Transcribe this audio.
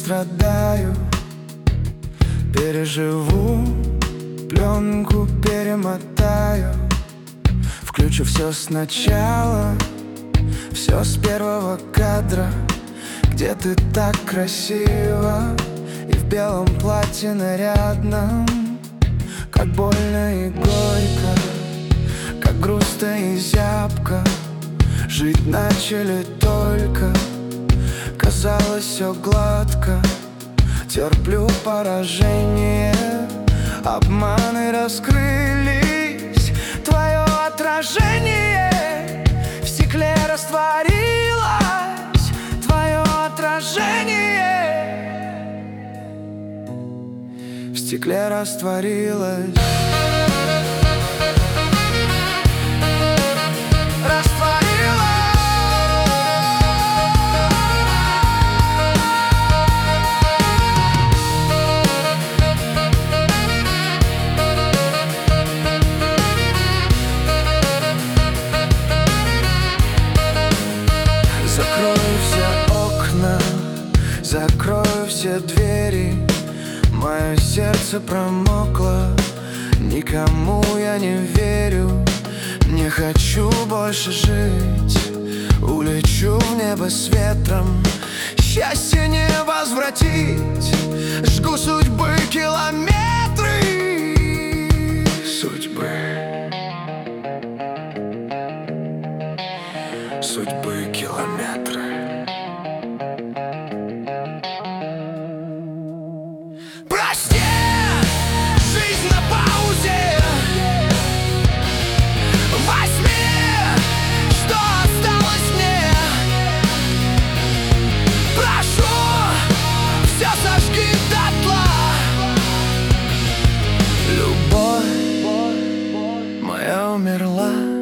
пострадаю, переживу, пленку перемотаю, включу все сначала, все с первого кадра, где ты так красиво и в белом платье нарядном. Как больно и горько, как грустно и зябко. Жить начали только, казалось все гладко. Терплю поражение, обманы раскрылись. Твое отражение в стекле растворилось. Твое отражение в стекле растворилось. Закрою все окна, закрою все двери. Мое сердце промокло, никому я не верю. Не хочу больше жить, улечу в небо с ветром. Счастье не возвратить, жгу судьбы километры. Судьбы километры. Прости, жизнь на паузе. Возьми, что осталось мне. Прошу, все сожги дотла. Любовь моя умерла.